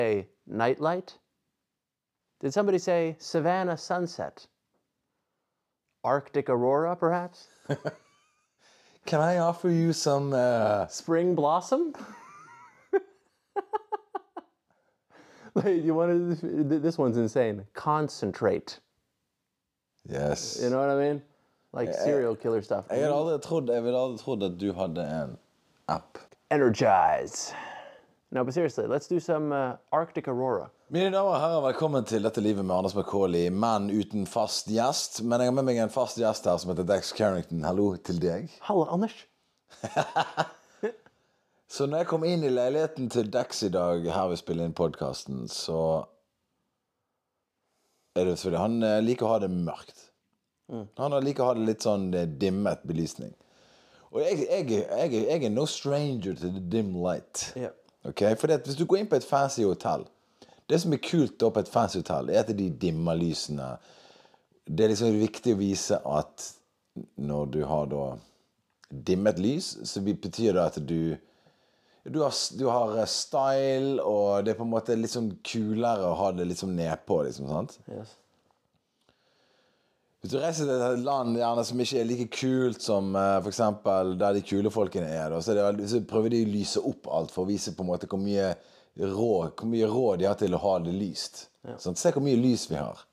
say nightlight? Did somebody say Savannah sunset? Arctic aurora, perhaps? Can I offer you some... Spring blossom? Wait, you want to... This one's insane. Concentrate. Yes. You know what I mean? Like serial killer stuff. Jeg ville aldri trodd at du hadde en app. Energize. No, but seriously, let's do some Arctic aurora. Mine damer og herrer, velkommen til Dette livet med Anders McCauley, menn uten fast gjest. Men jeg har med meg en fast gjest her som heter Dex Carrington. Hallo til deg. Hallo, Anders. Så når jeg kom inn i leiligheten til Dex i dag, her vi spiller inn podcasten, så er det selvfølgelig, han liker å ha det mørkt. Han liker å ha det litt sånn dimmet belysning. Og jeg er no stranger to the dim light. Yeah. Okay? For hvis du går inn på et fancy hotell, det som er kult da på et fancy hotell, er at de dimmer lysene. Det er liksom viktig å vise at når du har da dimmet lys, så betyr det at du har style, og det er på en måte litt sånn kulere å ha det litt sånn nedpå, liksom, sant? Yes. Hvis du reiser til et land gjerne som ikke er like kult som for eksempel der de kule folkene er, da, så prøver de å lyse opp alt for å vise på en måte hvor mye råd de har til å ha det lyst. Ja. Sånn, se hvor mye lys vi har.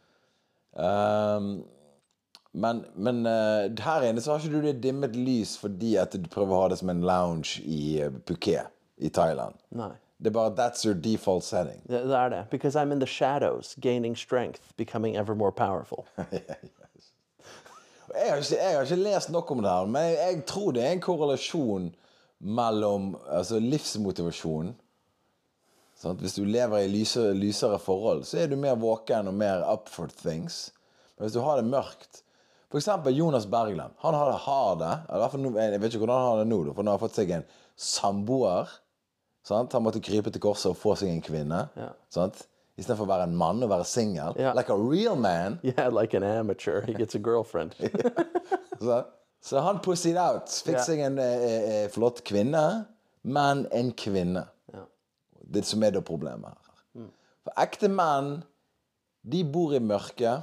Men her inne så har ikke du det dimmet lys fordi at du prøver å ha det som en lounge i Phuket i Thailand. Nei. Det er bare, that's your default setting. Det er det. Because I'm in the shadows, gaining strength, becoming ever more powerful. Yes. Jeg har ikke lest nok om det her, men jeg tror det er en korrelasjon mellom livsmotivasjon. Sånn, hvis du lever i lysere forhold, så er du mer våken og mer up for things. Men hvis du har det mørkt, for eksempel Jonas Bergland, han har det, jeg vet ikke hvordan han har det nå, for han har fått seg en samboer. Sant? Han måtte krype til korset og få seg en kvinne. Ja. Sant? I stedet for å være en mann og være single. Ja. Like a real man. Yeah, like an amateur. He gets a girlfriend. Så han pussied out. Fikk seg en flott kvinne, men en kvinne. Ja. Det som er det problemet her. For ekte menn, de bor i mørket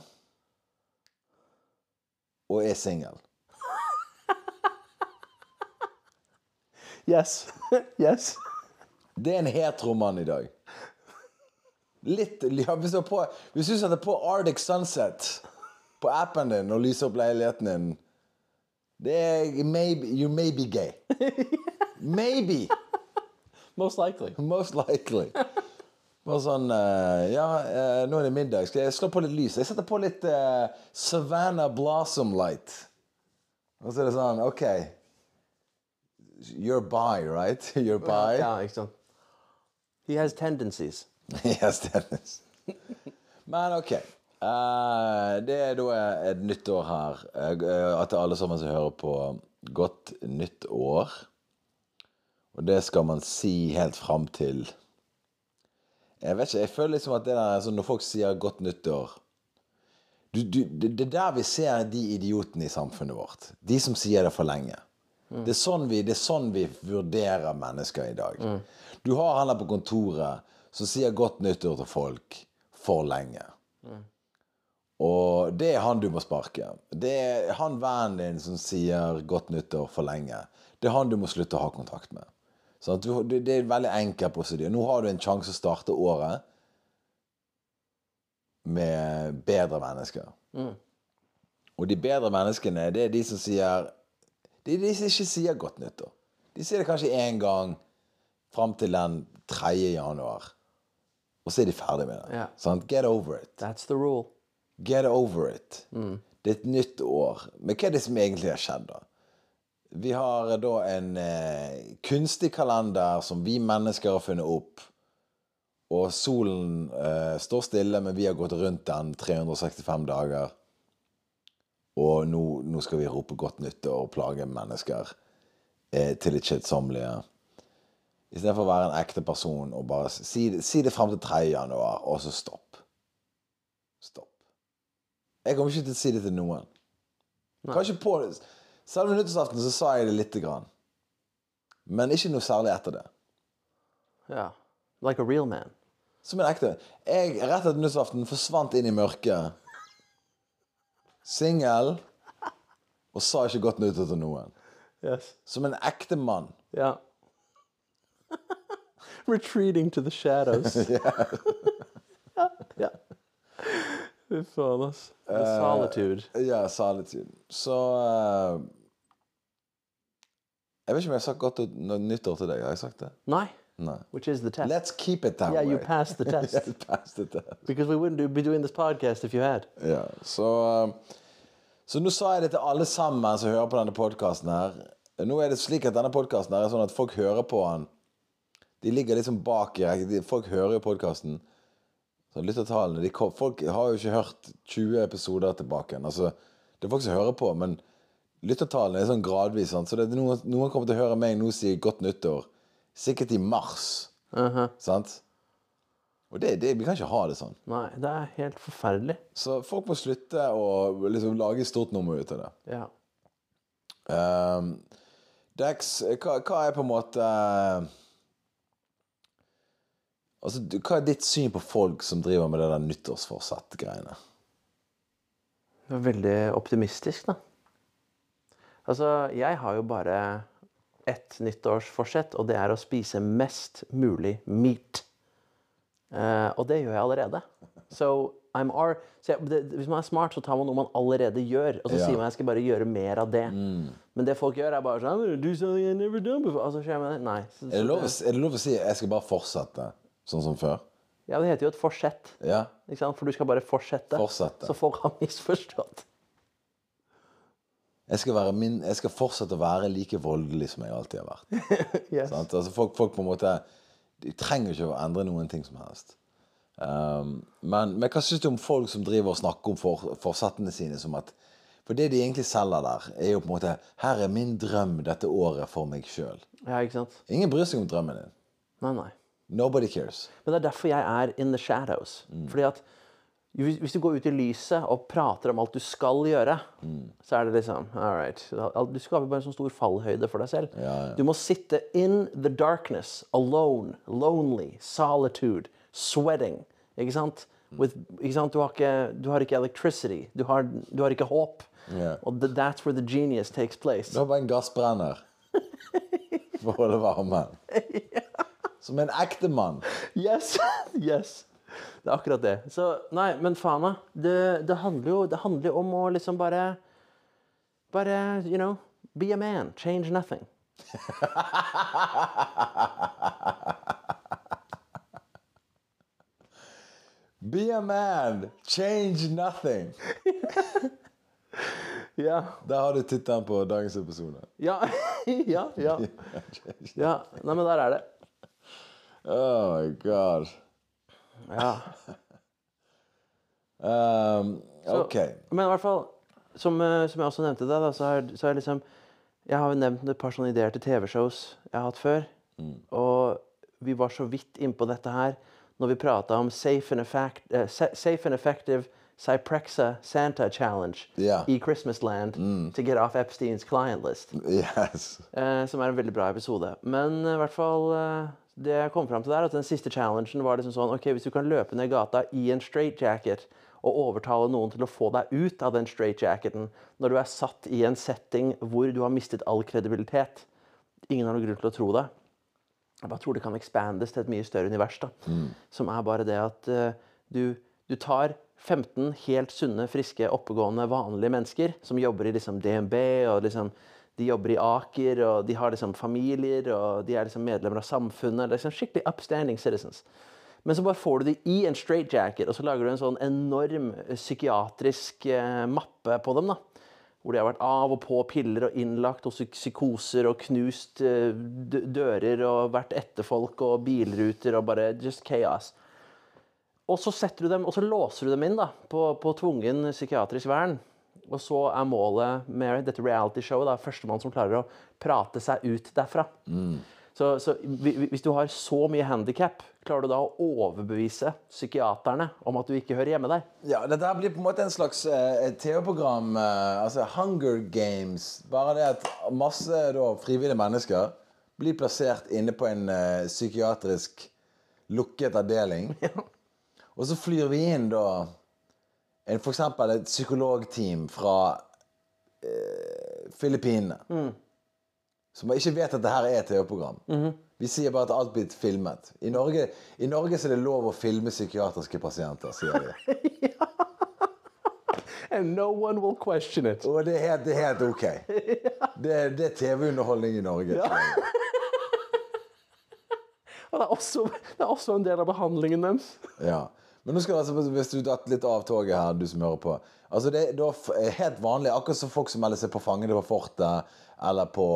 og er single. Yes. Yes. Det er en heteroman i dag. Litt, ja, hvis du setter på Arctic Sunset på appen din og lyser opp leiligheten din, det er you may be gay. Maybe. Most likely. Most likely. Bare sånn, nå er det middag. Skal jeg slå på litt lys? Jeg setter på litt Savannah Blossom Light. Og så er det sånn, ok. You're bi, right? You're bi. Ja, ikke sant. He has tendencies. He has tendencies. Men ok. Det er da et nytt år her. At alle sammen som hører på godt nytt år. Og det skal man si helt frem til. Jeg vet ikke, jeg føler liksom at det der, altså når folk sier godt nytt år, det er der vi ser de idiotene i samfunnet vårt. De som sier det for lenge. Det er sånn vi vurderer mennesker i dag. Du har han der på kontoret som sier godt nyttår til folk for lenge. Og det er han du må sparke. Det er han vennen din som sier godt nyttår for lenge. Det er han du må slutte å ha kontakt med. Så det er en veldig enkel prosedyr. Nå har du en sjanse å starte året med bedre mennesker. Og de bedre menneskene, det er de som sier... Det er de som ikke sier godt nyttår. De sier det kanskje en gang frem til den 3. januar. Og så er de ferdig med det. Yeah. Sånn, get over it. That's the rule. Get over it. Det er et nytt år. Men hva er det som egentlig har skjedd da? Vi har da en kunstig kalender som vi mennesker har funnet opp. Og solen står stille, men vi har gått rundt den 365 dager. Og nå skal vi rope godt nyttår og plage mennesker til det kjedsommelige. I stedet for å være en ekte person og bare si det frem til 3. januar, og så stopp. Stopp. Jeg kommer ikke til å si det til noen. Kanskje på det. Selv om nyttårsaften så sa jeg det litt grann. Men ikke noe særlig etter det. Ja, like a real man. Som en ekte. Jeg rett etter nyttårsaften forsvant inn i mørket. Single. Og sa ikke godt nyttår til noen. Yes. Som en ekte mann. Ja. Retreating to the shadows. Ja. Fy faen, ass. The solitude. Ja, solitude. Så jeg vet ikke om jeg har sagt godt nyttår til deg. Har jeg sagt det? Nei. Nei. Which is the test. Let's keep it that way. Yeah, you passed the test. Yeah, passed the test. Because we wouldn't be doing this podcast if you had. Ja, så nå sa jeg det til alle sammen som hører på denne podcasten her. Nå er det slik at denne podcasten her er sånn at folk hører på den. De ligger liksom bak i folk hører jo podcasten. Så lyttertallene, folk har jo ikke hørt 20 episoder tilbake. Altså, det er folk som hører på, men lyttertallene er sånn gradvis. Sant? Så det er noen kommer til å høre meg nå si godt nyttår. Sikkert i mars. Sant? Og vi kan ikke ha det sånn. Nei, det er helt forferdelig. Så folk må slutte å liksom lage stort nummer ut av det. Ja. Dex, hva er på en måte... Altså, hva er ditt syn på folk som driver med det der nyttårsforsett-greiene? Det er veldig optimistisk, da. Altså, jeg har jo bare ett nyttårsforsett, og det er å spise mest mulig meat. Og det gjør jeg allerede. Så hvis man er smart, så tar man noe man allerede gjør, og så sier man jeg skal bare gjøre mer av det. Men det folk gjør er bare sånn, do something I never done before. Altså, nei. Er det lov å si jeg skal bare fortsette, sånn som før? Ja, det heter jo et forsett. Ja. Ikke sant? For du skal bare fortsette. Fortsette. Så folk har misforstått. Jeg skal fortsette å være like voldelig som jeg alltid har vært. Yes. Altså, folk på en måte, de trenger ikke å endre noen ting som helst. Men hva synes du om folk som driver og snakker om forsettene sine som at, for det de egentlig selger der, er jo på en måte, her er min drøm dette året for meg selv. Ja, ikke sant? Ingen bryr seg om drømmen din. Nei. Nobody cares. Men det er derfor jeg er in the shadows. Fordi at hvis du går ut i lyset og prater om alt du skal gjøre, så er det liksom, all right, du skaper bare en sånn stor fallhøyde for deg selv. Du må sitte in the darkness, alone, lonely, solitude, sweating, ikke sant? Ikke sant? Du har ikke electricity, du har ikke håp. Og that's where the genius takes place. Du har bare en gassbrenner for å holde varmen. Som en ekte mann. Yes. Det er akkurat det. Så, nei, men faen da. Det handler jo om å liksom bare, you know, be a man, change nothing. Be a man, change nothing. Ja. Der har du tittelen på dagens episode. Ja. Ja, nei, men der er det. Oh my god. Ja. Ok. Men i hvert fall, som jeg også nevnte det, da, så er liksom, jeg har jo nevnt et par sånne ideer til TV-shows jeg har hatt før, og vi var så vidt inn på dette her, når vi pratet om Safe and Effective Cyprexa Santa Challenge i Christmasland to get off Epstein's client list. Yes. Som er en veldig bra episode. Men i hvert fall, det jeg kom frem til der, at den siste challengen var liksom sånn, ok, hvis du kan løpe ned gata i en straitjacket og overtale noen til å få deg ut av den straitjacketen når du er satt i en setting hvor du har mistet all kredibilitet. Ingen har noen grunn til å tro det. Jeg bare tror det kan expandes til et mye større univers da. Som er bare det at du tar 15 helt sunne, friske, oppegående, vanlige mennesker som jobber i liksom DNB og liksom de jobber i Aker, og de har liksom familier, og de er liksom medlemmer av samfunnet, liksom skikkelig upstanding citizens. Men så bare får du de i en straitjacket, og så lager du en sånn enorm psykiatrisk mappe på dem da. Hvor de har vært av og på piller og innlagt, og psykoser og knust dører, og vært etter folk og bilruter, og bare just chaos. Og så setter du dem, og så låser du dem inn da, på tvungen psykiatrisk vern. Og så er målet med dette reality-showet da, førstemann som klarer å prate seg ut derfra. Så hvis du har så mye handicap, klarer du da å overbevise psykiaterne om at du ikke hører hjemme der? Ja, dette her blir på en måte en slags TV-program, altså Hunger Games. Bare det at masse da, frivillige mennesker blir plassert inne på en psykiatrisk lukket avdeling. Og så flyr vi inn da for eksempel et psykologteam fra Filippinene. Som ikke vet at det her er et TV-program. Vi sier bare at alt blir filmet. I Norge så er det lov å filme psykiatriske pasienter, sier de. And no one will question it. Og det er helt ok. Det er TV-underholdning i Norge. Ja. Og det er også en del av behandlingen deres. Ja. Men nå skal hvis du datt litt av toget her, du som hører på. Altså det er helt vanlig, akkurat som folk som melder seg på Fangene på fortet, eller på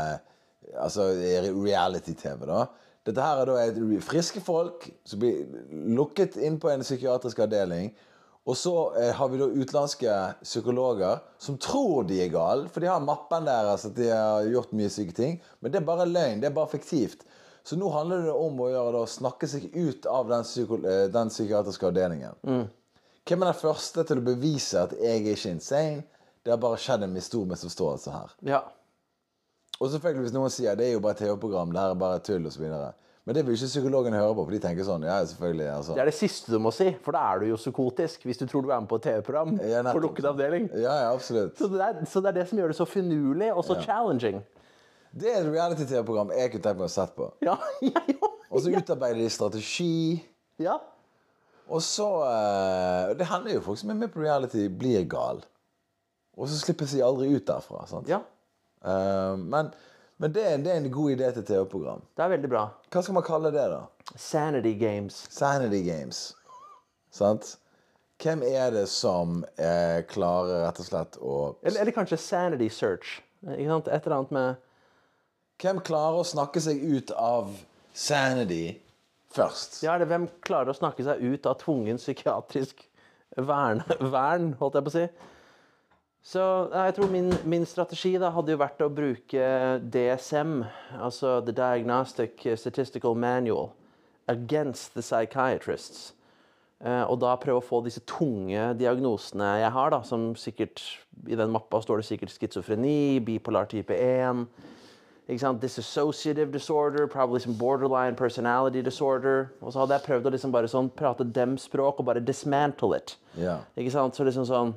reality-TV da. Dette her er da friske folk som blir lukket inn på en psykiatrisk avdeling, og så har vi da utenlandske psykologer som tror de er gale, for de har mappen deres at de har gjort mye syke ting, men det er bare løgn, det er bare fiktivt. Så nå handler det om å snakke seg ut av den psykiatriske avdelingen. Hvem er den første til å bevise at jeg er ikke insane? Det har bare skjedd en stor misforståelse her. Ja. Og selvfølgelig hvis noen sier det er jo bare et TV-program, det her er bare tull og så videre. Men det vil ikke psykologene høre på, for de tenker sånn, ja selvfølgelig. Altså. Det er det siste du må si, for da er du jo psykotisk hvis du tror du er med på et TV-program på lukket avdeling. Ja, absolutt. Så det er det som gjør det så finurlig og så challenging. Det er et reality-TV-program jeg kunne tenkt meg å sett på. Ja, jeg òg. Og så utarbeider de strategi. Ja. Og så det hender jo folk som er med på reality blir gal. Og så slipper de aldri ut derfra, sant? Ja. Men det er en god idé til TV-program. Det er veldig bra. Hva skal man kalle det da? Sanity Games. Sanity Games. Sant? Hvem er det som klarer rett og slett å... Eller kanskje Sanity Search. Ikke sant? Et eller annet med... Hvem klarer å snakke seg ut av sanity først? Ja, eller hvem klarer å snakke seg ut av tvungen psykiatrisk vern, holdt jeg på å si. Så jeg tror min strategi da hadde jo vært å bruke DSM, altså The Diagnostic Statistical Manual, against the psychiatrists. Og da prøve å få disse tunge diagnosene jeg har da, som sikkert, i den mappa står det sikkert schizofreni, bipolar type 1, dissociative disorder, probably some borderline personality disorder. Og så hadde jeg prøvd å liksom bare sånn prate dem språk og bare dismantle it. Ja. Ikke sant? Så liksom sånn,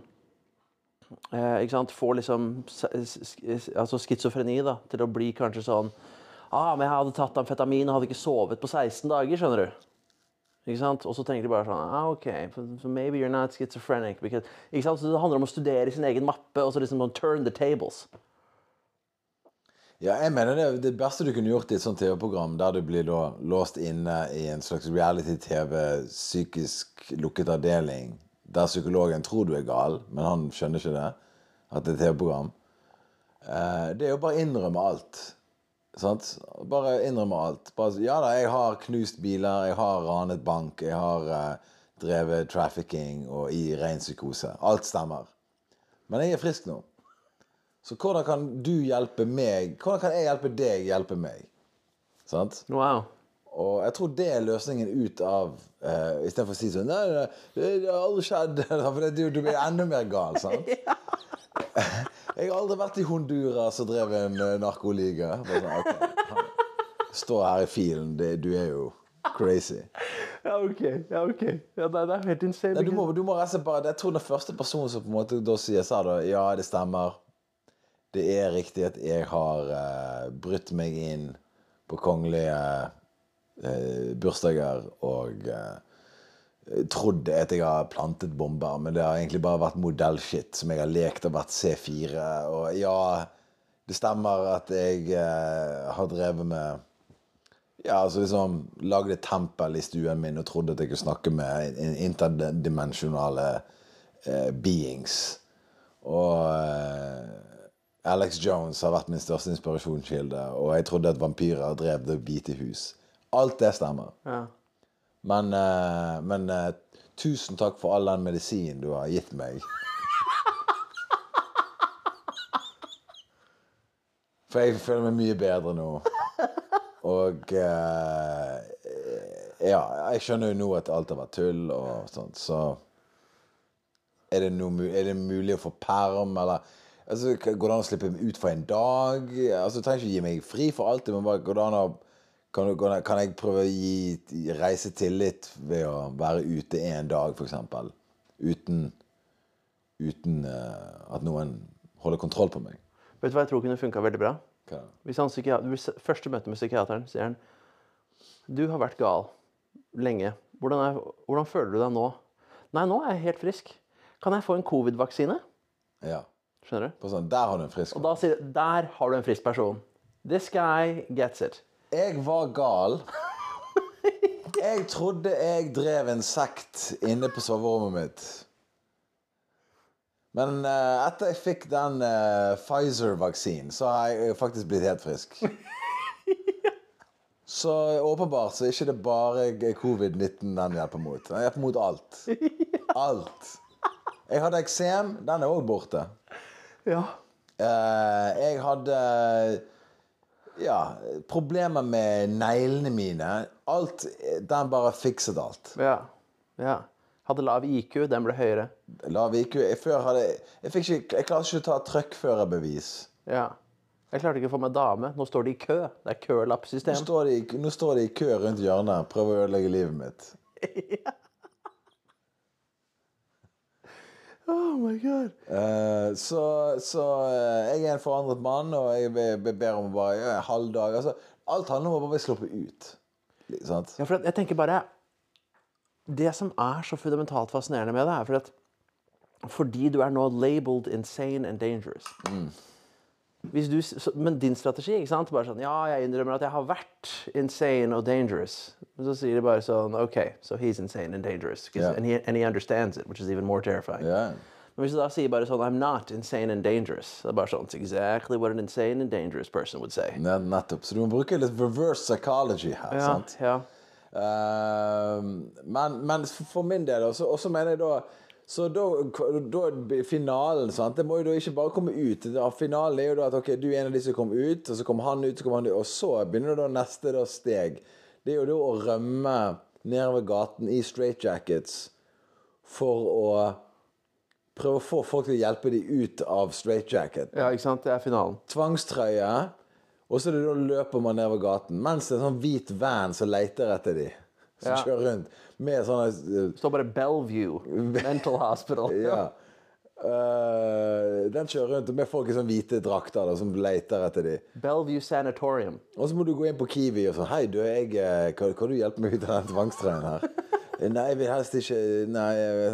få liksom, altså schizofreni da, til å bli kanskje sånn, men jeg hadde tatt amfetamin og hadde ikke sovet på 16 dager, skjønner du? Ikke sant? Og så tenker de bare sånn, ok, so maybe you're not schizophrenic. Because, ikke sant? Så det handler om å studere sin egen mappe, og så liksom turn the tables. Ja, jeg mener det beste du kunne gjort i et sånt TV-program, der du blir da låst inne i en slags reality-TV, psykisk lukket avdeling, der psykologen tror du er gal, men han skjønner ikke det, at det er et TV-program. Det er jo bare innrømme alt. Sant? Bare innrømme alt. Bare, ja da, jeg har knust biler, jeg har ranet bank, jeg har drevet trafficking og i ren psykose. Alt stemmer. Men jeg er frisk nå. Så hvordan kan du hjelpe meg? Hvordan kan jeg hjelpe deg hjelpe meg? Sant? Wow. Og jeg tror det er løsningen ut av i stedet for å si sånn, nei, det har aldri skjedd, for du blir enda mer gal, sant? Jeg har aldri vært i Honduras og drevet en narkoliga. Sånn, okay, stå her i filen, du er jo crazy. Ja, ok. Ja, det er helt insane. Nei, du må rett og slett bare, jeg tror den første personen som på en måte da sier, sa da, ja, det stemmer. Det er riktig at jeg har brutt meg inn på kongelige bursdager og trodde at jeg har plantet bomber, men det har egentlig bare vært modellshit som jeg har lekt og vært C4. Og ja, det stemmer at jeg har drevet med, ja, altså liksom lagde et tempel i stuen min og trodde at jeg kunne snakke med interdimensjonale beings. Og Alex Jones har vært min største inspirasjonskilde, og jeg trodde at vampyrer drev det Hvite hus. Alt det stemmer. Ja. Men tusen takk for all den medisin du har gitt meg. For jeg føler meg mye bedre nå. Og ja, jeg skjønner jo nå at alt har vært tull og sånt, så er det mulig å få perm, eller går det an å slippe ut for en dag? Altså, du trenger ikke gi meg fri for alltid, men bare går det an å Kan jeg prøve å reise tillit ved å være ute en dag, for eksempel, uten at noen holder kontroll på meg? Vet du hva jeg tror kunne funket veldig bra? Hva? Hvis første møte med psykiateren sier han, du har vært gal lenge. Hvordan føler du deg nå? Nei, nå er jeg helt frisk. Kan jeg få en covid-vaksine? Ja. Skjønner du? På sånn, der har du en frisk. Og da sier de, der har du en frisk person. This guy gets it. Jeg var gal. Jeg trodde jeg drev en sekt inne på soverommet mitt. Men etter jeg fikk den Pfizer-vaksinen, så har jeg faktisk blitt helt frisk. Så åpenbart så er ikke det bare covid-19 den hjelper mot. Den hjelper mot alt. Alt. Jeg hadde eksem, den er også borte. Ja. Jeg hadde problemer med neglene mine. Alt, den bare fikset alt. Ja. Hadde lav IQ, den ble høyere. Lav IQ. Jeg klarte ikke å ta trøkkførerbevis. Ja. Jeg klarte ikke å få meg dame. Nå står de i kø. Det er kølappsystem. Nå står de i kø rundt hjørnet. Prøver å ødelegge livet mitt. Oh my God. Så jeg er en forandret mann, og jeg ber om bare en halv dag. Altså, alt handler om å bare bli sluppet ut. Sant? Ja, for jeg tenker bare, det som er så fundamentalt fascinerende med det er fordi du er nå labeled insane and dangerous. Men din strategi, ikke sant? Bare sånn, ja, jeg innrømmer at jeg har vært insane og dangerous. Men så sier de bare sånn, okay, so he's insane and dangerous. Yeah. And he understands it, which is even more terrifying. Yeah. Men hvis du da sier bare sånn, I'm not insane and dangerous, det er bare sånn, it's exactly what an insane and dangerous person would say. Nettopp. Så du må bruke litt reverse psychology her, sant? Ja. Men for min del, også mener jeg da, så da finalen, sant? Det må jo da ikke bare komme ut. Finalen er jo da at ok, du er en av de som kom ut, og så kommer han ut, og så begynner da neste da steg. Det er jo da å rømme nedover gaten i straitjackets for å prøve å få folk til å hjelpe de ut av straitjacket. Ja, ikke sant? Det er finalen. Tvangstrøye, og så er det da løper man nedover gaten, mens det er en sånn hvit van som leter etter de, som kjører rundt. Med sånne... Det står bare Bellevue Mental Hospital. Ja. Den kjører rundt med folk i sånne hvite drakter da, som leter etter de. Bellevue Sanatorium. Og så må du gå inn på Kiwi og sånn, hei du, kan du hjelpe meg ut av den tvangstrøyen her? Nei, jeg vil helst ikke, nei.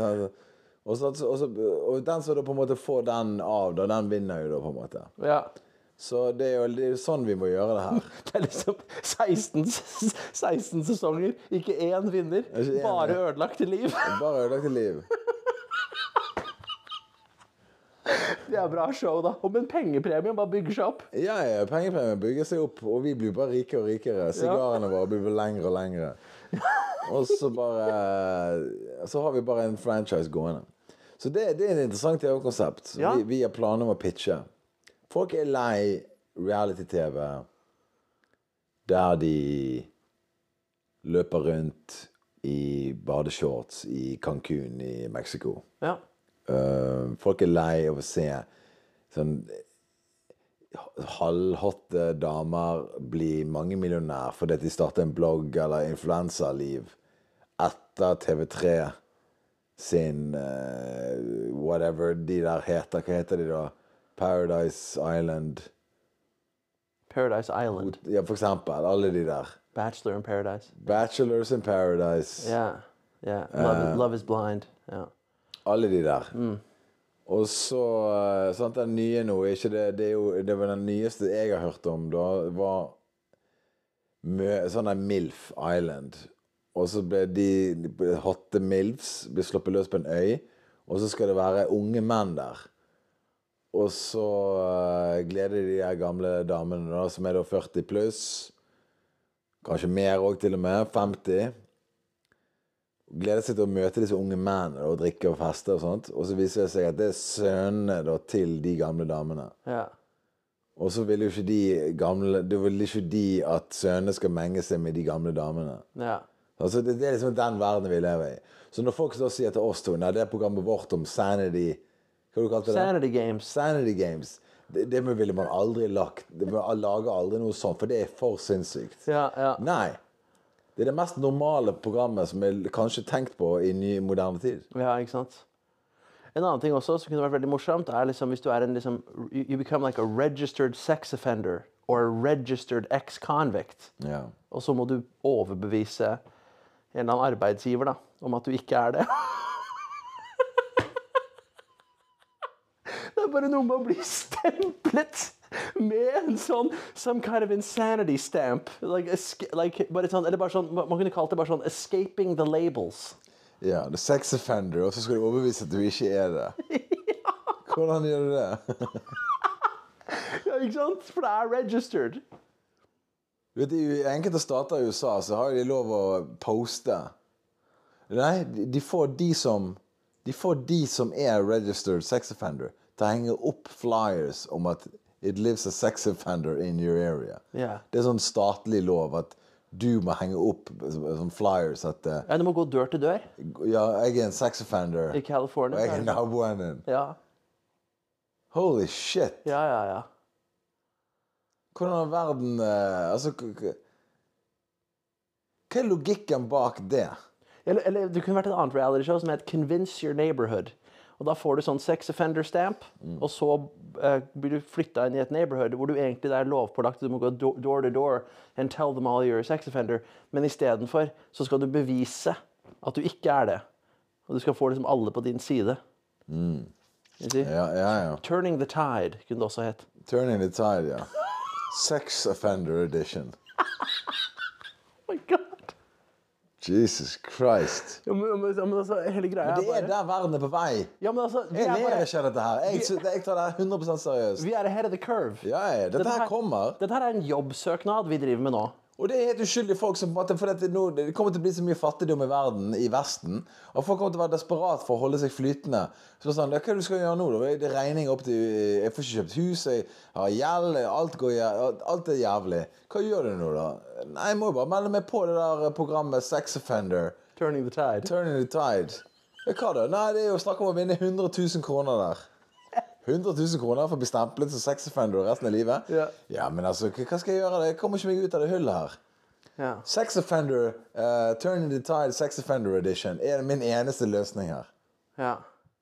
Og den som da på en måte får den av, da, den vinner jo da på en måte. Ja. Så det er jo sånn vi må gjøre det her. Det er liksom 16 sesonger, ikke én vinner, bare ødelagte liv. Bare ødelagte liv. Det er bra show da. Men pengepremien bare bygger seg opp. Ja, pengepremien bygger seg opp, og vi blir bare rikere og rikere. Sigarene våre blir lengre og lengre. Og så har vi bare en franchise gående. Så det er et interessant TV-konsept. Ja. Vi har planer om å pitche. Folk er lei reality-TV der de løper rundt i badeshorts i Cancun i Mexico. Ja. Folk er lei av å se sånn halvhotte damer bli mange millionær fordi de starter en blogg eller influencerliv etter TV3 sin whatever de der heter. Hva heter de da? Paradise Island. Paradise Island. Ja, for eksempel. Alle de der. Bachelor in Paradise. Bachelors in Paradise. Ja. Love is blind. Ja. Alle de der. Og så sant, den nye nå, ikke det var den nyeste jeg har hørt om da, var sånn en MILF Island. Og så ble de hotte MILFs ble sluppet løs på en øy, og så skal det være unge menn der. Og så gleder de her gamle damene da, som er da 40 pluss, kanskje mer også til og med, 50. Gleder seg til å møte disse unge mennene og drikke og feste og sånt. Og så viser det seg at det er sønnene da, til de gamle damene. Ja. Og så vil jo ikke de at sønnene skal menge seg med de gamle damene. Ja. Altså det er liksom den verden vi lever i. Så når folk så sier til oss to, nei, det er programmet vårt om sanity, hva du kalte det? Sanity Games. Sanity Games. Det ville man aldri lagt. Man lager aldri noe sånt, for det for sinnssykt. Ja, ja. Nei. Det det mest normale programmet som kanskje tenkt på i ny moderne tid. Ja, ikke sant? En annen ting også som kunne vært veldig morsomt, liksom hvis du en liksom, you become like a registered sex offender or a registered ex-convict. Ja. Og så må du overbevise en eller annen arbeidsgiver da, om at du ikke det. Det bare noe med å bli stemplet med en sånn some kind of insanity stamp. Bare sånn, eller bare sånn, man kunne kalt det bare sånn escaping the labels. Ja, the sex offender, og så skal du overbevise at du ikke det. Ja. Hvordan gjør du det? Ja, ikke sant? For det registered. Du vet, i enkelte stater i USA så har de lov å poste. Nei, de får de som registered sex offender til å henge opp flyers om at it lives a sex offender in your area. Ja. Det sånn statlig lov at du må henge opp sånn flyers at Ja, du må gå dør til dør. ja, jeg en sex offender. I California. Og jeg naboen din. Ja. Holy shit. Ja, ja, ja. Hvordan er verden altså hva logikken bak det? Eller det kunne vært et annet reality show som heter Convince Your Neighborhood. Og da får du sånn sex offender stamp, og så blir du flyttet inn i et neighborhood hvor du egentlig det lovpålagt, du må gå door to door and tell them all you're a sex offender. Men i stedet for så skal du bevise at du ikke det. Og du skal få liksom alle på din side. Ja. Turning the Tide kunne det også hett. Turning the Tide, ja. Sex offender edition. Oh my god. Jesus Christ. Ja, men altså, hele greia Men det der verden på vei. Ja, men altså, Jeg ler ikke av dette her. Jeg tar det 100% seriøst. Vi ahead of the curve. Ja, dette her kommer. Dette her en jobbsøknad vi driver med nå. Og det helt uskyldige folk som på en måte, for det kommer til å bli så mye fattigdom i verden, i Vesten, og folk kommer til å være desperat for å holde seg flytende. Så det er sånn, hva er det du skal gjøre nå da? Det er regning opp til, jeg får ikke kjøpt hus, jeg har gjeld, alt jævlig. Hva gjør du nå da? Nei, jeg må jo bare melde meg på det der programmet Sex Offender. Turning the Tide. Turning the Tide. Hva da? Nei, det er jo snakk om å vinne 100 000 kroner der. 100 000 kroner for å bli stemplet som sex offender resten av livet? Ja. Ja, men altså, hva skal jeg gjøre? Jeg kommer ikke meg ut av det hullet her. Ja. Sex offender, Turning the Tide Sex Offender Edition er min eneste løsning her. Ja.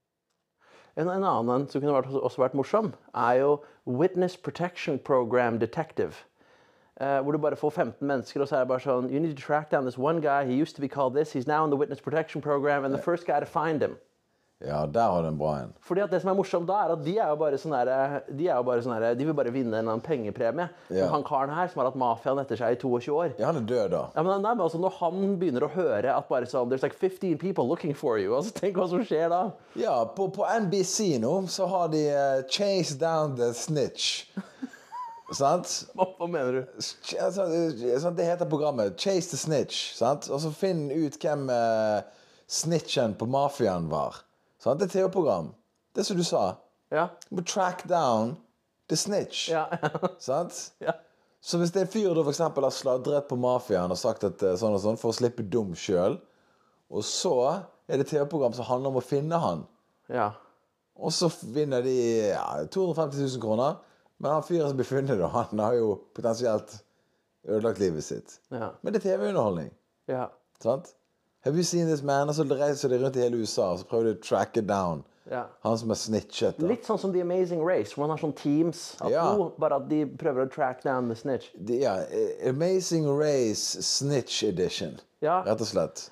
En annen som kunne også vært morsom, jo Witness Protection Program Detective. Hvor du bare får 15 mennesker, og så det bare sånn, you need to track down this one guy, he used to be called this, he's now in the Witness Protection Program, and the first guy to find him. Ja, der har du en bra en. Fordi at det som morsomt da, at de jo bare sånn her, de vil bare vinne en annen pengepremie. Ja. Han karen her, som har hatt mafiaen etter seg i 22 år. Ja, han er død da. Ja, men altså, når han begynner å høre at bare sånn, there's like 15 people looking for you, altså tenk hva som skjer da. Ja, på NBC nå, så har de Chase Down the Snitch. Sant? Hva mener du? Det heter programmet Chase the Snitch, sant? Og så finn ut hvem snitchen på mafiaen var. Sant? Det er TV-program. Det som du sa. Ja. Du må track down the snitch. Ja. Sant? Ja. Så hvis det en fyr da for eksempel har sladret på mafiaen og sagt at sånn og sånn for å slippe dum selv, og så det TV-program som handler om å finne han. Ja. Og så vinner de 250 000 kroner, men han fyren som blir funnet da, han har jo potensielt ødelagt livet sitt. Ja. Men det er TV-underholdning. Ja. Sant? Have you seen this man? Og så reiser de rundt i hele USA, og så prøver de å track it down. Ja. Han som snitchet da. Litt sånn som The Amazing Race, hvor man har sånn teams, bare at de prøver å track down the snitch. Ja, Amazing Race Snitch Edition. Ja. Rett og slett.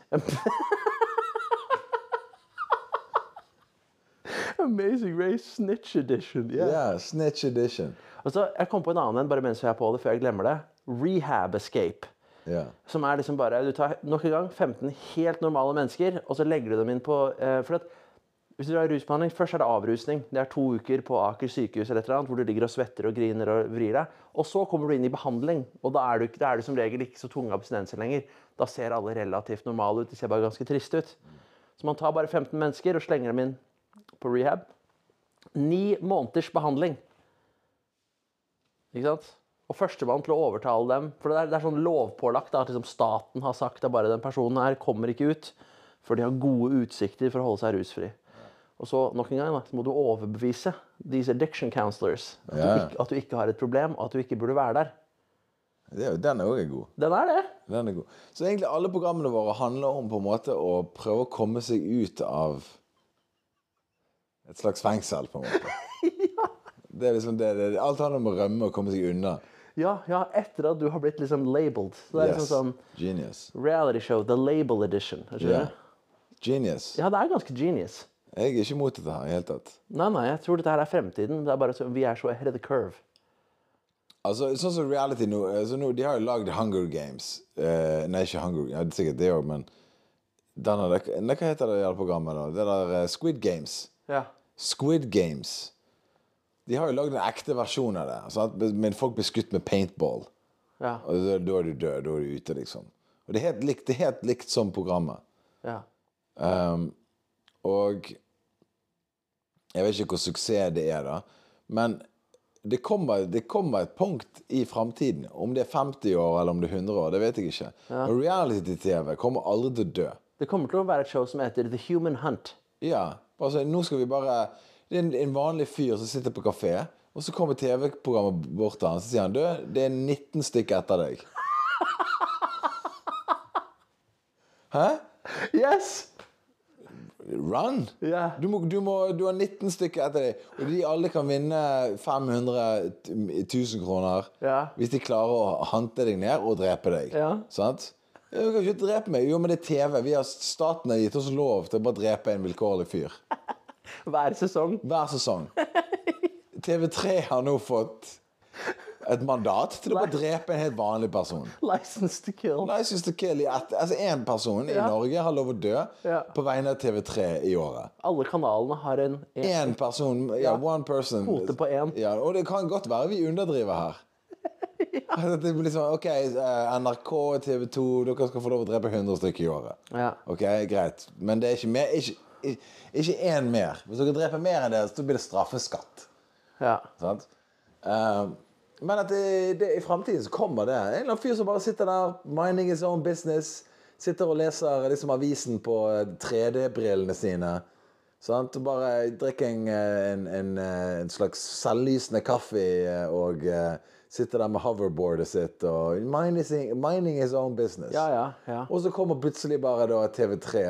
Amazing Race Snitch Edition. Yeah. Ja, Snitch Edition. Altså, jeg kom på en annen, bare mens jeg på det, før jeg glemmer det. Rehab Escape. Ja. Som liksom bare, du tar nok en gang 15 helt normale mennesker, og så legger du dem inn på, for at hvis du har rusbehandling, først det avrusning. Det 2 uker på Aker sykehus eller et eller annet, hvor du ligger og svetter og griner og vrir deg. Og så kommer du inn i behandling, og da du som regel ikke så tunge abstinenser lenger. Da ser alle relativt normale ut, de ser bare ganske triste ut. Så man tar bare 15 mennesker og slenger dem inn på rehab. 9 måneders behandling. Ikke sant? Og førstemann til å overtale dem, for det sånn lovpålagt at liksom staten har sagt at bare den personen her kommer ikke ut, for de har gode utsikter for å holde seg rusfri. Og så nok en gang da, så må du overbevise these addiction counselors at du ikke har et problem, og at du ikke burde være der. Den er også god. Den er det. Den er god. Så egentlig alle programmene våre handler om på en måte å prøve å komme seg ut av et slags fengsel, på en måte. Ja. Det er liksom det. Alt handler om å rømme og komme seg unna. Ja, etter at du har blitt liksom labeled. Så det er liksom sånn Genius. reality show, the label edition. Genius. Ja, det er ganske genius. Jeg er ikke imot dette her, i helt tatt. Nei, jeg tror dette her er fremtiden. Det er bare så, vi er så ahead of the curve. Altså, sånn som reality nå, de har jo laget Hunger Games. Nei, ikke Hunger Games, ja, det er sikkert det også, men hva heter det i alle programmet da? Det der Squid Games. Ja. Squid Games. De har jo laget en ekte versjon av det, men folk blir skutt med paintball. Ja. Og da er du død, da er du ute, liksom. Og det er helt likt som programmet. Ja. Og jeg vet ikke hvor suksess det er da, men det kommer et punkt i fremtiden, om det er 50 år eller om det er 100 år, det vet jeg ikke. Og reality-TV kommer aldri til å dø. Det kommer til å være et show som heter The Human Hunt. Ja, altså nå skal vi bare, det er en vanlig fyr som sitter på kafé, og så kommer TV-programmet bort til han, så sier han, det er 19 stykker etter deg. Hæ? Yes! Run! Ja. Du har 19 stykker etter deg, og de alle kan vinne 500 000 kroner hvis de klarer å hante deg ned og drepe deg. Ja. Sant? Du kan ikke drepe meg. Jo, men det er TV. Staten har gitt oss lov til å bare drepe en vilkårlig fyr. Hver sesong. Hver sesong. TV3 har nå fått et mandat til å bare drepe en helt vanlig person. License to kill. License to kill. Altså en person i Norge har lov å dø på vegne av TV3 i året. Alle kanalene har en person, one person. Kvote på en. Ja, og det kan godt være vi underdriver her. Det blir liksom, ok, NRK, TV 2, dere skal få lov å drepe 100 stykker i året. Ja. Ok, greit. Men det er ikke mer, ikke en mer. Hvis dere dreper mer enn det, så blir det straffeskatt. Ja. Sant? Men at i fremtiden så kommer det. En eller annen fyr som bare sitter der, minding his own business, sitter og leser liksom avisen på 3D-brillene sine, sant? Og bare drikker en slags selvlysende kaffe og sitter der med hoverboardet sitt og minding his own business. Ja. Og så kommer plutselig bare da TV3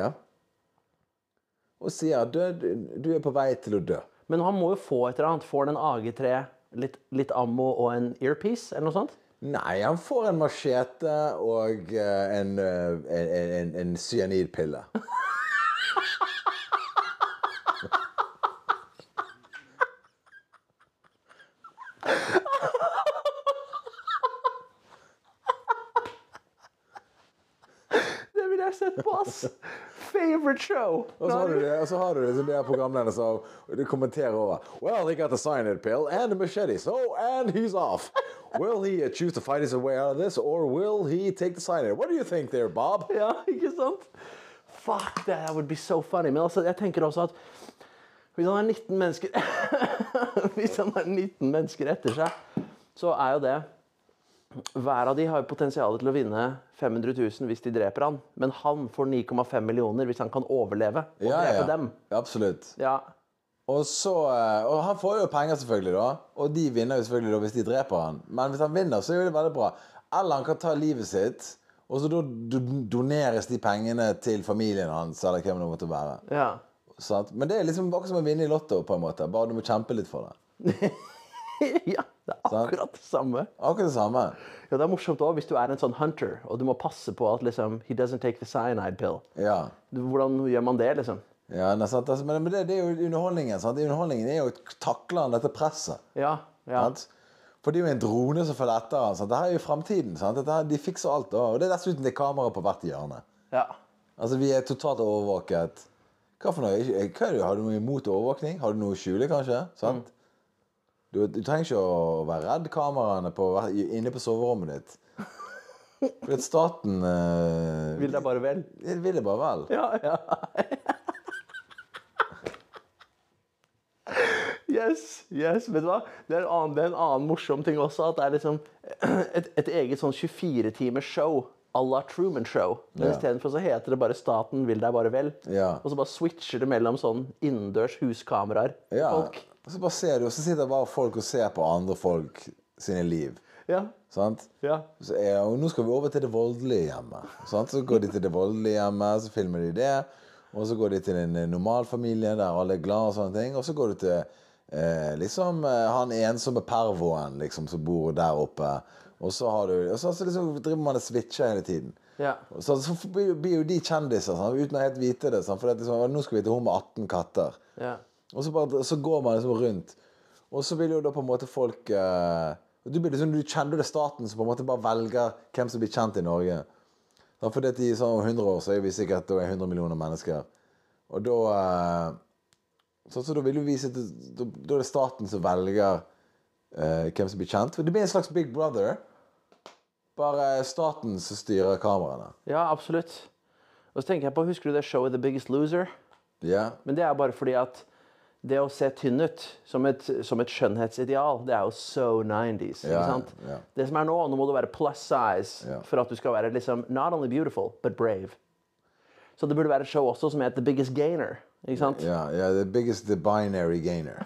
og sier du er på vei til å dø. Men han må jo få et eller annet. Får den AG3 litt ammo og en earpiece, eller noe sånt? Nei, han får en machete og en cyanidpille. Det vil jeg sette på, ass! Favorite show! Og så har du det der programlederne som kommenterer over. Well, he got the cyanide pill and the machete, and he's off. Will he choose to fight his way out of this, or will he take the cyanide? What do you think there, Bob? Ja, ikke sant? Fuck, that would be so funny. Men altså, jeg tenker også at hvis han har 19 mennesker hvis han har 19 mennesker etter seg, så er jo det hver av de har jo potensial til å vinne 500 000 hvis de dreper han. Men han får 9,5 millioner hvis han kan overleve og drepe dem. Ja, absolutt. Ja. Og han får jo penger selvfølgelig da. Og de vinner jo selvfølgelig da hvis de dreper han. Men hvis han vinner så er det veldig bra. Eller han kan ta livet sitt, og så da doneres de pengene til familien hans, eller hvem det måtte være. Ja. Sant? Men det er liksom akkurat som å vinne i lotto på en måte. Bare du må kjempe litt for det. Ja, det er akkurat det samme. Akkurat det samme. Ja, det er morsomt også hvis du er en sånn hunter, og du må passe på at liksom, he doesn't take the cyanide pill. Ja. Hvordan gjør man det, liksom? Ja, sant? Men det er jo underholdningen, sant? Underholdningen er jo takler dette presset. Ja. Sant? For det er jo en drone som følger etter han, sant? Det her er jo fremtiden, sant? De fikser alt da. Og det er dessuten det kamera på hvert hjørne. Ja. Altså, vi er totalt overvåket. Hva for noe? Har du noe imot overvåkning? Har du noe å skjule, kanskje? Sant? Du trenger ikke å være redd kameraene inne på soverommet ditt. For at staten vil deg bare vel? Vil det bare vel. Ja. Yes, vet du hva? Det er en annen morsom ting også, at det er liksom et eget sånn 24-timers show à la Truman Show. Men Ja. I stedet for så heter det bare Staten vil deg bare vel. Ja. Og så bare switcher det mellom sånn innendørs huskameraer. Ja. Folk. Og så bare ser du, og så sitter bare folk og ser på andre folk sine liv. Ja. Sant? Ja. Så og nå skal vi over til det voldelige hjemmet. Sant? Så går de til det voldelige hjemmet, så filmer de det. Og så går de til en normalfamilie der alle er glad og sånne ting. Og så går du til liksom han ensomme pervoen liksom, som bor der oppe. Og så har du, og så liksom driver man og switcher hele tiden. Ja. Så blir jo de kjendiser, sant? Uten å helt vite det. Sant? For det er liksom, nå skal vi til hun med 18 katter. Ja. Og så går man liksom rundt. Og så vil jo da på en måte folk du kjenner det staten som på en måte bare velger hvem som blir kjent i Norge. Da, fordi at i sånn 100 år så er vi sikkert 100 millioner mennesker. Og da så da vil du vise da er det staten som velger hvem som blir kjent. For det blir en slags Big Brother. Bare staten som styrer kameraene. Ja, absolutt. Og så tenker jeg på, husker du det showet The Biggest Loser? Ja. Men det bare fordi at det å se tynn ut som et skjønnhetsideal, det jo so 90s, ikke sant? Ja. Det som nå må du være plus size for at du skal være liksom not only beautiful, but brave. Så det burde være et show også som heter The Biggest Gainer, ikke sant? Ja, The Biggest Binary Gainer.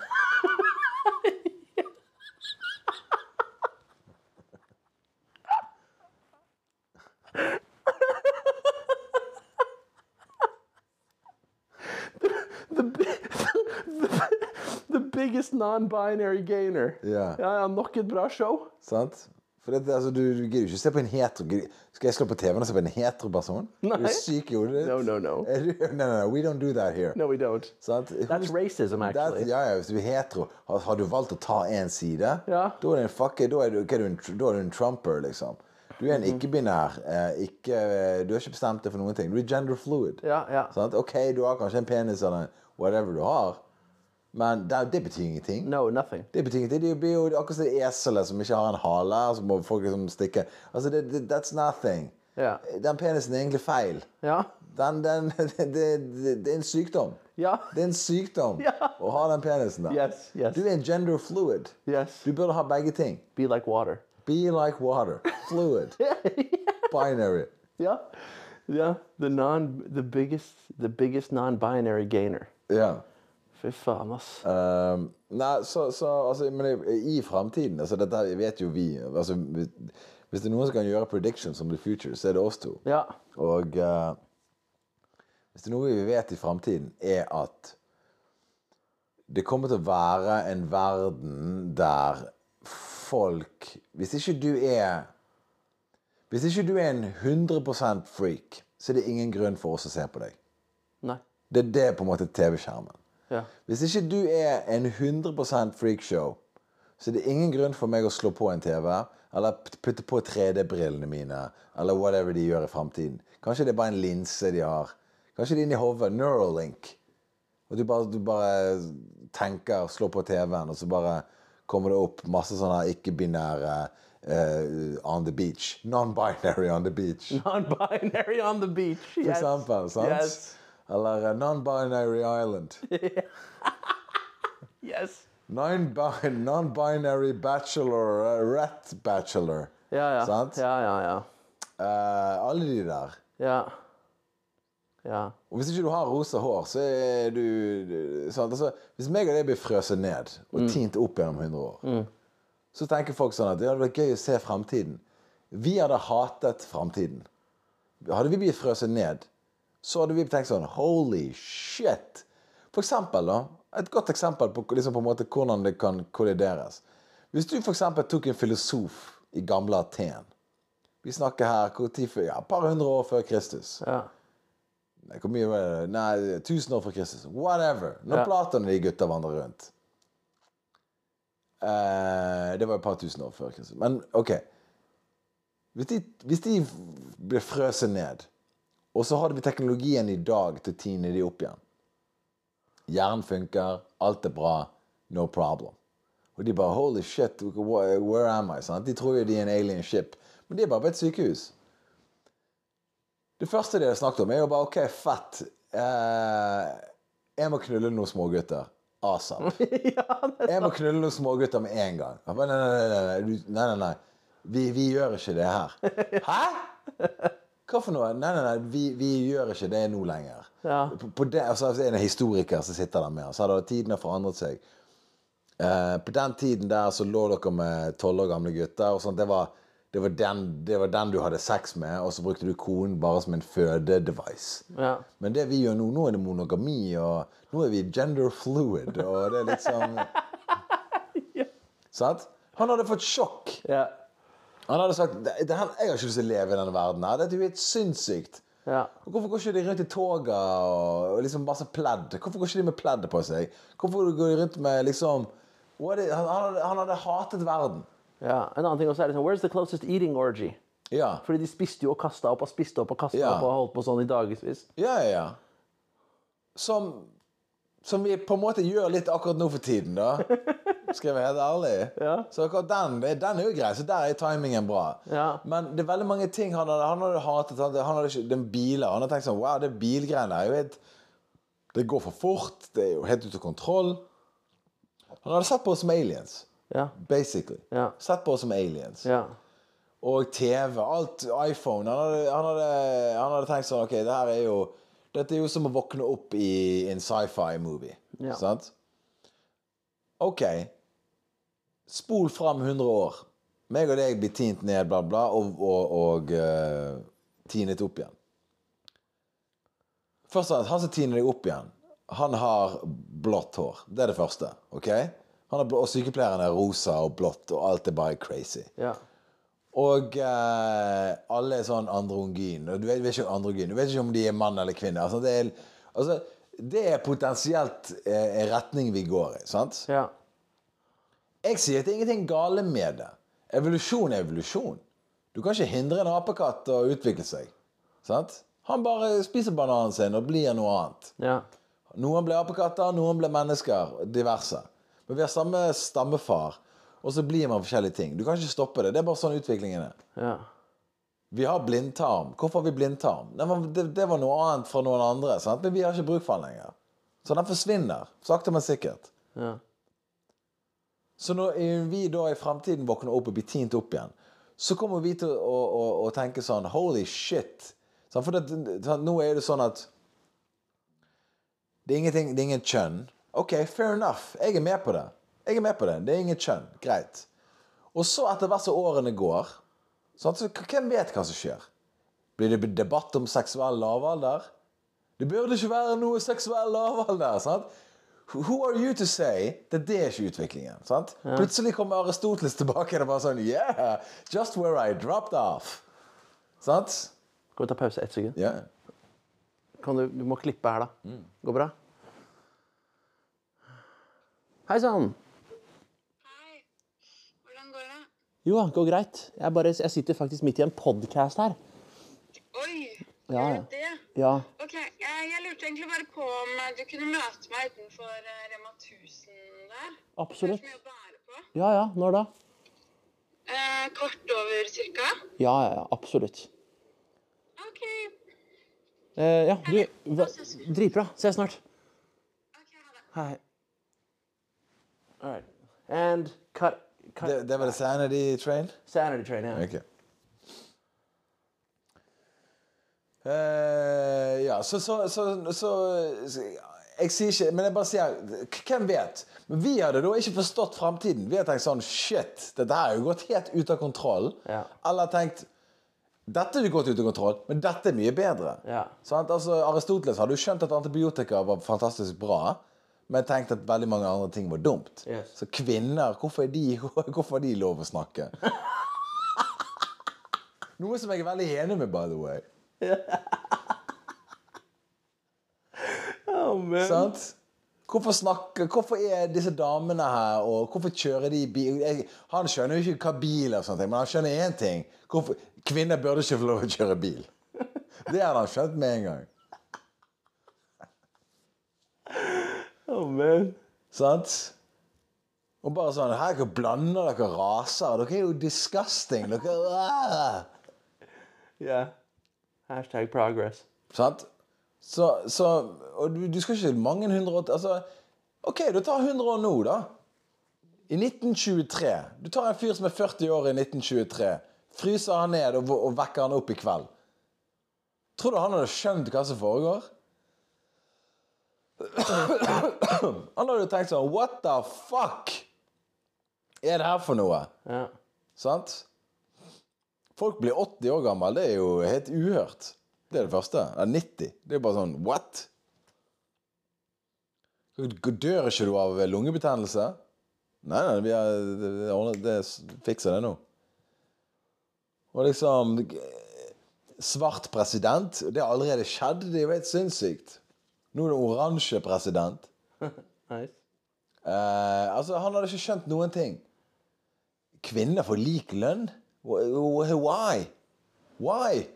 The Biggest Non-Binary Gainer. Ja. Nok et bra show. Sant? For det, altså, du gidder jo ikke se på en hetero. Skal jeg slå på TV-en og se på en hetero-person? Nei. Du syk i hodet ditt. No. No, we don't do that here. No, we don't. Sant? That's racism, actually. Hvis du er hetero, har du valgt å ta en side, Ja. da er du en trumper, liksom. Du er en ikke-binær. Du har ikke bestemt deg for noen ting. Du er gender fluid. Ja. Sant? Ok, du har kanskje en penis eller whatever du har, men det betyr ingenting. No, nothing. Det betyr ingenting. Det blir jo akkurat som det eselet som ikke har en hale, så må folk liksom stikke. Altså, that's nothing. Ja. Den penisen er egentlig feil. Ja. Det er en sykdom. Ja. Det er en sykdom Ja. å ha den penisen der. Yes. Du er en gender fluid. Yes. Du burde ha begge ting. Be like water. Be like water. Fluid. Binary. Ja. The biggest non-binary gainer. Ja. Fy faen, ass. Nei, så altså, men i fremtiden, altså dette vet jo vi, altså hvis det er noen som kan gjøre predictions om the future, så er det oss to. Ja. Og hvis det er noe vi vet i fremtiden, er at det kommer til å være en verden der folk, hvis ikke du er en 100% freak, så er det ingen grunn for oss å se på deg. Nei. Det er på en måte TV-skjermen. Ja. Hvis ikke du er en 100% freakshow, så er det ingen grunn for meg å slå på en TV, eller putte på 3D-brillene mine, eller whatever de gjør i fremtiden. Kanskje det er bare en linse de har. Kanskje det er inni hodet, Neuralink. Og du bare tenker, slår på TV-en, og så bare kommer det opp masse sånne ikke-binære on the beach. Non-binary on the beach. Non-binary on the beach. For eksempel, sant? Yes. Eller non-binary island. Yes. Non-binary bachelor, rat bachelor. Ja. Sant? Ja. Alle de der. Ja. Og hvis ikke du har rosa hår, så er du sant? Altså, hvis meg og det blir frøset ned og tint opp gjennom 100 år, så tenker folk sånn at det hadde vært gøy å se fremtiden. Vi hadde hatet fremtiden. Hadde vi blitt frøset ned, så hadde vi tenkt sånn, holy shit. For eksempel da, et godt eksempel på, liksom på en måte hvordan det kan kollideres. Hvis du for eksempel tok en filosof i gamle Aten, vi snakker her, et par hundre år før Kristus. Ja. Nei, hvor mye var det? Nei, 1000 år før Kristus. Whatever. Når Platon og de gutta vandrer rundt. Det var et par tusen år før Kristus. Men ok, hvis de ble frøset ned, og så hadde vi teknologien i dag til å tine de opp igjen. Hjernen funker, alt er bra, no problem. Og de bare, holy shit, where am I? Sant? De tror jo de er en alien ship, men de er bare på et sykehus. Det første de har snakket om er jo bare, ok, fett, jeg må knulle noen smågutter. Awesome. Jeg må knulle noen smågutter med en gang. Nei. Vi gjør ikke det her. Hæ? Hva for noe? Nei, vi gjør ikke det nå lenger. Ja. På det, altså, en historiker som sitter der med, så hadde tiden forandret seg. På den tiden der så lå dere med 12 år gamle gutter, og sånt, det var den du hadde sex med, og så brukte du konen bare som en fødedevice. Ja. Men det vi gjør nå er det monogami, og nå er vi gender fluid, og det er litt sånn... Sant? Han hadde fått sjokk. Ja. Han hadde sagt, jeg har ikke lyst til å leve i denne verden her, det er jo helt sinnssykt. Ja. Og hvorfor går ikke de rundt i toget og liksom masse pledd? Hvorfor går ikke de med pledd på seg? Hvorfor går de rundt med liksom... Han hadde hatet verden. Ja. En annen ting også sånn, where's the closest eating orgy? Ja. Fordi de spiste jo og kastet opp og spiste opp og kastet Ja. opp og holdt på sånn i dagesvis. Ja. Som vi på en måte gjør litt akkurat nå for tiden, da. Skal jeg være helt ærlig? Ja. Så akkurat den er jo grei, så der er timingen bra. Ja. Men det er veldig mange ting han hadde hatet. Han hadde ikke, den biler, han hadde tenkt sånn, wow, det bilgreiene er jo helt... Det går for fort, det er jo helt ut av kontroll. Han hadde sett på oss som aliens, Ja. basically. Ja. Sett på oss som aliens. Ja. Og TV, alt, iPhone. Han hadde tenkt sånn, ok, dette er jo som å våkne opp i en sci-fi movie. Ja. Sant? Ok. Spol fram 100 år. Meg og deg blir tint ned, bla bla, og tinet opp igjen. Først og fremst, han som tiner deg opp igjen, han har blått hår. Det er det første, ok? Og sykepleieren er rosa og blått, og alt er bare crazy. Ja. Og alle er sånn androgyn. Og du vet ikke om androgyn. Du vet ikke om de er mann eller kvinne. Det er potensielt en retning vi går i, sant? Ja. Jeg sier at det er ingenting gale med det. Evolusjon er evolusjon. Du kan ikke hindre en apekatt å utvikle seg. Sant? Han bare spiser bananen sin og blir noe annet. Ja. Noen ble apekatter, noen ble mennesker. Diverse. Men vi har samme stammefar. Og så blir man forskjellige ting. Du kan ikke stoppe det. Det er bare sånn utviklingen er. Ja. Vi har blindtarm. Hvorfor har vi blindtarm? Det var noe annet fra noen andre, sant? Men vi har ikke bruk for den lenger. Så den forsvinner. Sakte, men sikkert. Ja. Så når vi da i fremtiden våkner opp og blir tint opp igjen, så kommer vi til å tenke sånn, holy shit. For nå er det sånn at det er ingen kjønn. Ok, fair enough. Jeg er med på det. Det er ingen kjønn. Greit. Og så etter hvert som årene går, så hvem vet hva som skjer? Blir det debatt om seksuell lavalder? Det burde ikke være noe seksuell lavalder, sant? Who are you to say that det er ikke utviklingen, sant? Ja. Plutselig kommer Aristoteles tilbake og bare sånn, yeah, just where I dropped off. Sant? Kan vi ta pause 1 sekund? Ja. Du må klippe her da. Går bra? Hei sann! Hei. Hvordan går det? Jo, det går greit. Jeg sitter faktisk midt i en podcast her. Oi, Ja, gjør ja. du det? Ja. Ok, jeg lurte egentlig bare på om du kunne møte meg utenfor Rema 1000 der. Absolutt. Det er så mye å bære på. Ja, når da? Kvart over cirka. Ja, absolutt. Ok, Ja, dritbra. Ses snart. ok, ha det. Hei. All right. And cut. Det var det Sanity Train? Sanity Train, ja. Ok. Ja, så jeg sier ikke, men jeg bare sier, hvem vet? Men vi hadde da ikke forstått fremtiden. Vi hadde tenkt sånn, shit, dette her er jo gått helt ut av kontroll. Ja. Eller tenkt, dette er jo gått ut av kontroll, men dette er mye bedre. Ja. Sant? Altså, Aristoteles hadde jo skjønt at antibiotika var fantastisk bra, men tenkt at veldig mange andre ting var dumt. Yes. Så kvinner, hvorfor er de lov å snakke? Noe som jeg er veldig enig med, by the way. Oh, man. Sant? Hvorfor er disse damene her, og hvorfor kjører de bil? Han skjønner jo ikke hva bil er, og sånt, men han skjønner en ting. Kvinner burde ikke få lov å kjøre bil. Det hadde han skjønt med en gang. Oh, man. Sant? Og bare sånn, her blander dere raser. Dere er jo disgusting. Ja. Hashtag progress. Sant? Og du skal ikke mange 180, altså, ok, du tar 100 år nå da. I 1923, du tar en fyr som er 40 år i 1923, fryser han ned og vekker han opp i kveld. Tror du han hadde skjønt hva som foregår? Han hadde jo tenkt sånn, what the fuck er det her for noe? Ja. Sant? Folk blir 80 år gammel, det er jo helt uhørt. Det er det første. Det er 90. Det er bare sånn, what? Dør ikke du av lungebetennelse? Nei, det fikser det nå. Og liksom, svart president, det har allerede skjedd, det er jo helt sinnssykt. Nå er det oransje president. Nice. Altså, han hadde ikke skjønt noen ting. Kvinner får lik lønn? Why? Why?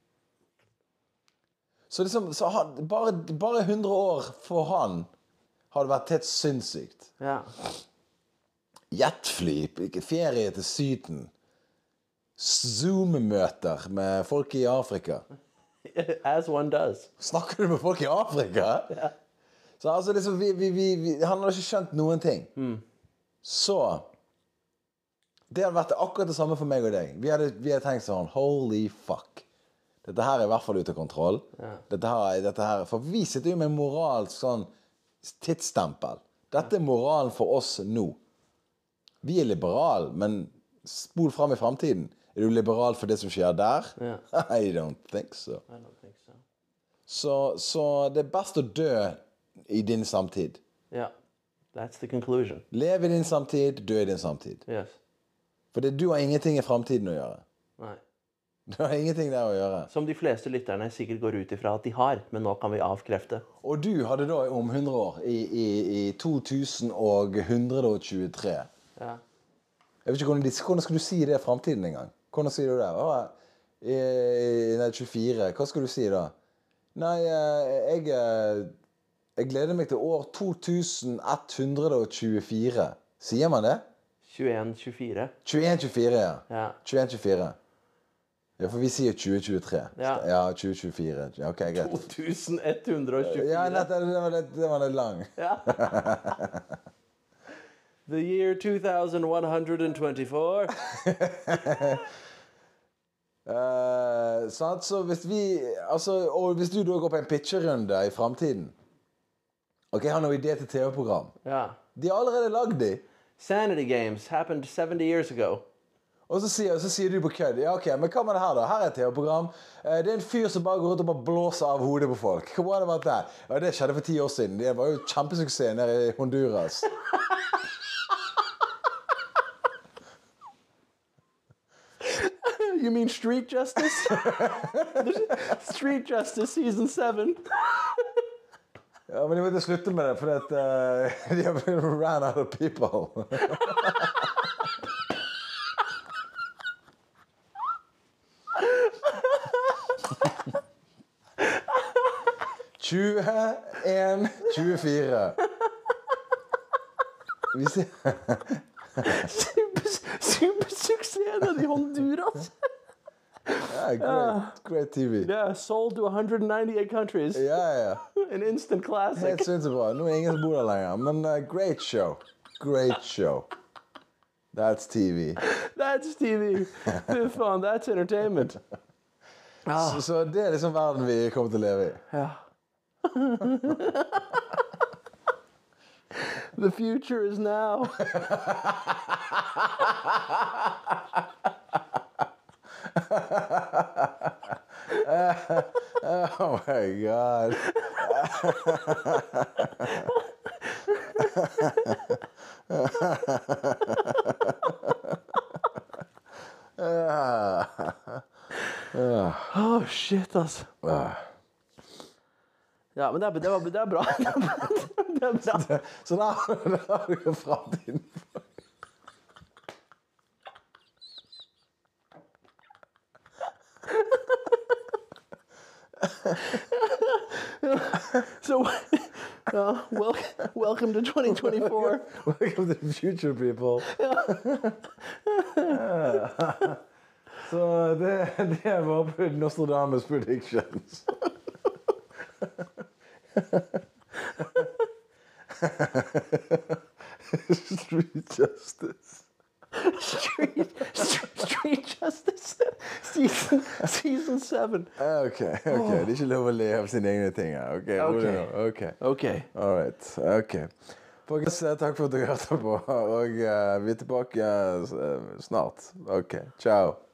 Så liksom, bare 100 år for han har det vært helt sinnssykt. Ja. Jetfly, ferie til Syden. Zoom-møter med folk i Afrika. As one does. Snakker du med folk i Afrika? Ja. Så altså, liksom, han hadde ikke skjønt noen ting. Så det hadde vært akkurat det samme for meg og deg. Vi hadde tenkt sånn, holy fuck. Dette her er i hvert fall ute av kontroll. Ja. Dette her, for vi sitter jo med moralsk sånn tidsstempel. Dette er moralen for oss nå. Vi er liberal, men spol frem i fremtiden. Er du liberal for det som skjer der? Ja. I don't think so. I don't think so. Så det er best å dø i din samtid. Yeah. That's the conclusion. Lev i din samtid, dø i din samtid. Yes. For du har ingenting i fremtiden å gjøre. Nei. Du har ingenting der å gjøre. Som de fleste lytterne sikkert går ut ifra at de har, men nå kan vi avkrefte. Og du hadde da om 100 år, i 2123. Ja. Jeg vet ikke hvordan skal du si det i fremtiden en gang? Hvordan sier du det? Nei, 24. Hva skal du si da? Nei, jeg gleder meg til år 2124. Sier man det? 21-24. 21-24, ja. Ja. 21-24. Ja, for vi sier 2023. Ja. Ja, 2024. Ja, ok, greit. 2124. Ja, det var litt lang. Ja. The year 2124. Sant, så hvis og hvis du da går på en pitcherunde i fremtiden, ok, har noen idé til TV-program. Ja. De har allerede lagd de. Sanity Games happened 70 years ago. Og så sier du på kødd, ja ok, men hva med det her da? Her er et TV-program. Det er en fyr som bare går rundt og bare blåser av hodet på folk. Hva var det der? Ja, det skjedde for 10 år siden. Det var jo kjempesuksess nede i Honduras. You mean Street Justice? Street Justice season 7. Ja, men de måtte slutte med det, for de har ran out of people. «21, 24. Vi ser... Supersuksessen i Honduras. Yeah, great TV. Yeah, sold to 198 countries. Ja. An instant classic. Helt sinnssykt bra. Nå er ingen som bor der lenger, men great show. Great show. That's TV. That's TV. Fun, that's entertainment. Så det er liksom verden vi kommer til å leve i. Ja. The future is now. Oh my God. Oh shit, altså. Ja, men det er bra. Det er bra. Så da har du jo fremtiden. So, welcome to 2024. Welcome to the future, people. Så det var Nostradamus predictions. Street justice. Street justice. season 7. Ok. Det er ikke lov å le av sine egne ting her. Ok. All right. Ok. Folkens, takk for at dere hørte på, og vi er tilbake snart. Ok, ciao.